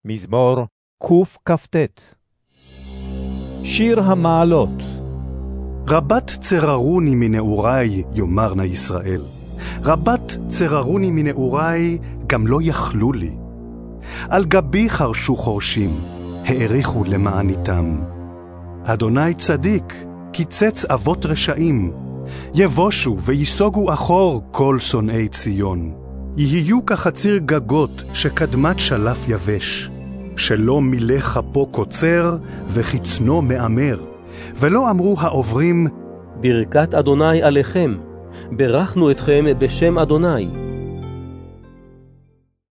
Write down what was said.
מזמור קכ"ט. שיר המעלות. רבת צררוני מנעורי, יאמר נא ישראל. רבת צררוני מנעורי, גם לא יכלו לי. על גבי חרשו חורשים, העריכו למעניתם. אדוני צדיק, קיצץ אבות רשעים. יבושו ויסוגו אחור כל שונאי ציון. יהיו כחציר גגות שקדמת שלף יבש. שלא מילא כפו קוצר וחצנו מאמר. ולא אמרו העוברים, ברכת אדוני עליכם, ברכנו אתכם בשם אדוני.